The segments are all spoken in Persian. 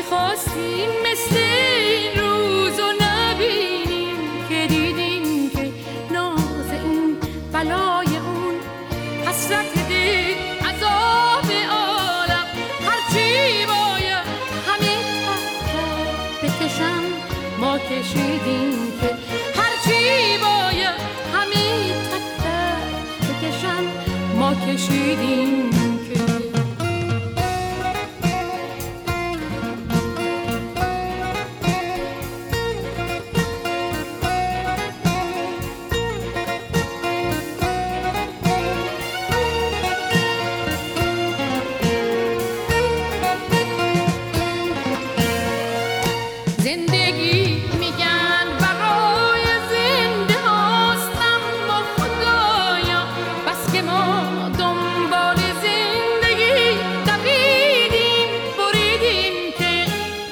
میخواستیم مثل این روزو نبینیم که دیدیم که ناز این بلای اون، حسرت دل عذاب عالم، هرچی باید همه تحت بکشم ما کشیدیم که هرچی باید همه تحت بکشم ما کشیدیم که زندگی میگن برای زنده هاست، اما خدایا بس که ما دنبال زندگی دویدیم بریدیم که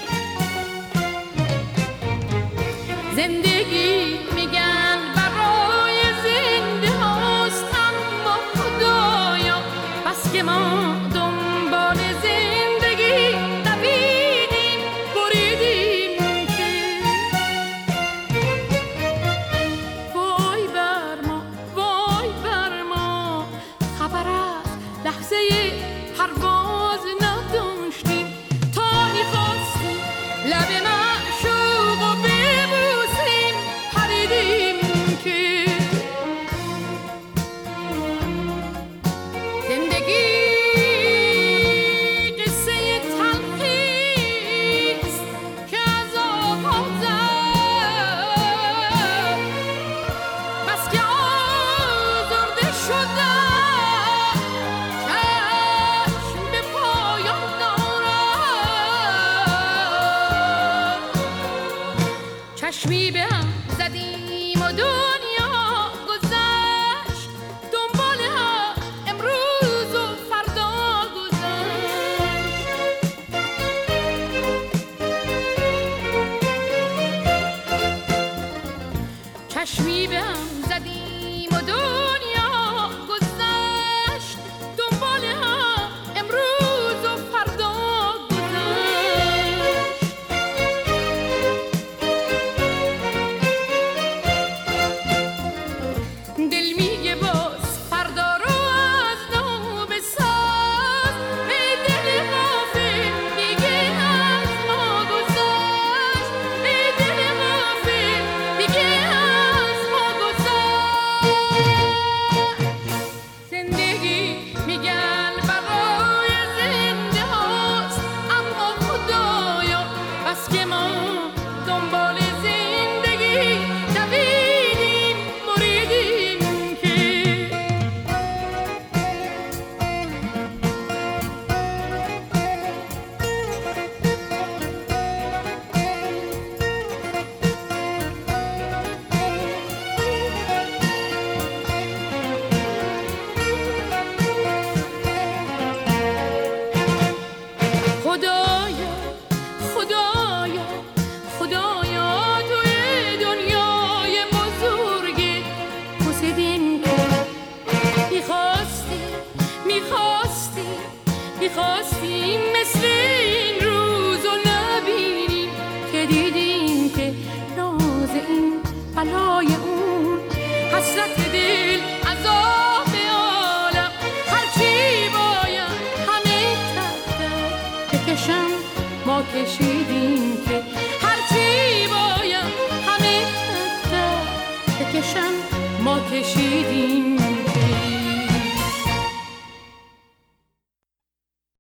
زندگی میگن برای زنده هاست، اما خدایا بس که ما دنبال زندگی دویدیم بریدیم. لحظه پرواز نداشتیم تا میخواستیم لب معشوق و ببوسیم، پریدیم که زندگی قصه تلخیست که عذاب ها زد، بس که آزرده شدم چشمی به هم زدیم و دنیا گذشت، دنبال هم امروز و فردا گذشت. چشمی به هم زدیم و دنیا گذشت، دنبال هم امروز و فردا میخواستیم مثل این روزو نبینیم که دیدیم که ناز این بلای اون، حسرت دل عذاب عالم، هرچی باید همه تحت بکشم ما کشیدیم که هرچی باید همه تحت بکشم ما کشیدیم.